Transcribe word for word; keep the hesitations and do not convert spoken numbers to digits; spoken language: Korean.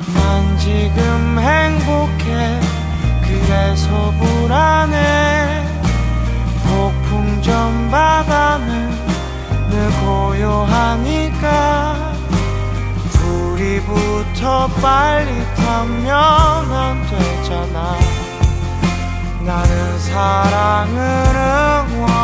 난 지금 행복해. 그래서 불안해. 폭풍전 바다는 늘 고요하니까 우리부터 빨리 타면 안 되잖아. 나는 사랑을 응원